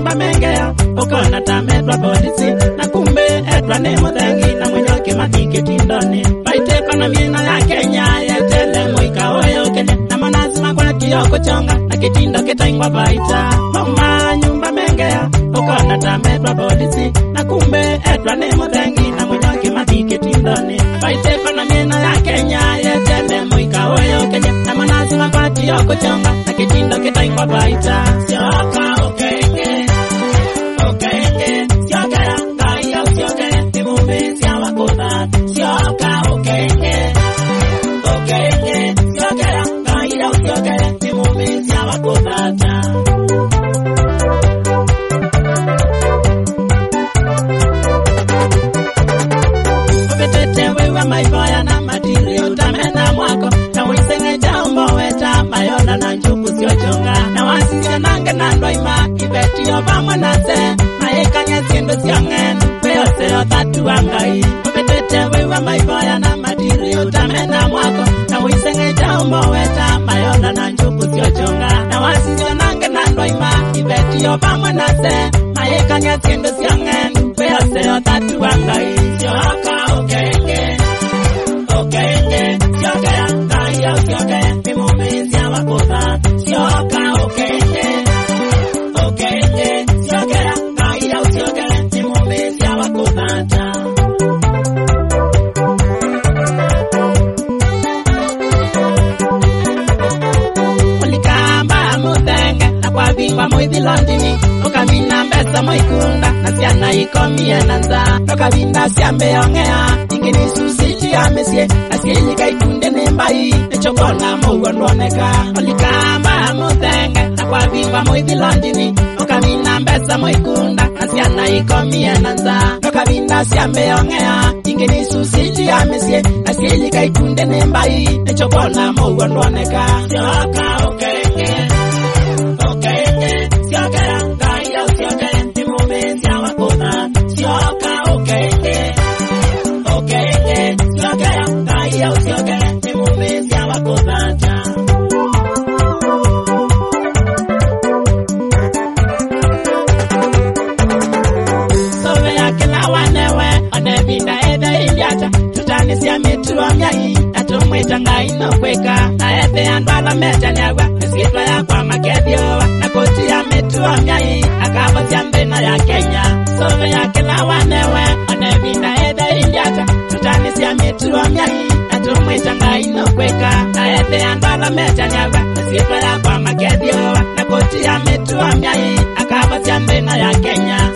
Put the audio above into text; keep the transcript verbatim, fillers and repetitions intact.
manyumba mengea ukona tametwa polisi na kumbe etwa ni muthengi na mwenyoke mathike tindoni baite pana miena ya Kenya yetele muika oyo Kenya na manazima kwa kioko chonga na kitindo kitaingwa baita mama nyumba mengea ukona tametwa polisi na kumbe etwa ni muthengi na mwenyoke mathike tindoni baite pana miena ya Kenya yetele muika oyo Kenya na manazima kwa kioko chonga na kitindo kitaingwa baita sioka okenge okenge siokera kaya siokera timume siawa kona sioka okenge okenge siokera kaya siokera timume siawa kona obetete wewe maifaya na matiri utamena mwako na wisenge jambo weta mayona na njuku siochonga na wasisio nange na ndoima ibeti obamwe nase maikanya siendo siongen peyo seo thatu wangai obetete wewe maifaya na matiri utamena mwako na wisenge jambo weta mayona na njuku siochonga na wasisio nange na ndoima ibeti obamwe nase maikanya siendo siongen peyo seo thatu wangai sioka okenge okenge siokera kaya siokera timume siawa kona sioka okenge okenge siokera kaya siokera timume siawa kona ulikamba muthenge na kwa bingwa mwithi Londini ukamina mbesa moikunda na siana ikomie na nza ukabinda siambeongea ingini susiti ya mesie asili kaikunde nembai echokona mugo ndoneka ulikamba muthenge na kwa bingwa mwithi Londini ukamina mbesa moikunda na siana ikomie na nza ukabinda siambeongea ingini susiti ya mesie asili kaikunde nembai echokona mugo ndoneka sioka okenge okenge siokera kaya siokera timume siawa kona sioka okenge okenge siokera kaya siokera timume siawa kona sove yake na wanewe onebinda edhe iliata tutani siya mituwa myai natumwita ngai no kweka na edhe andwala meja nyagwa Sikitwa ya kwa makethiowa na koti ya mituwa myai akaba siya mbina ya Kenya sove ya kila wanewe onebinda edhe iliata tutani siya mituwa myai natumwita ngai no kweka na edhe andwala meja nyagwa Sikitwa ya kwa makethiowa na koti ya mituwa myai akaba siya mbina ya Kenya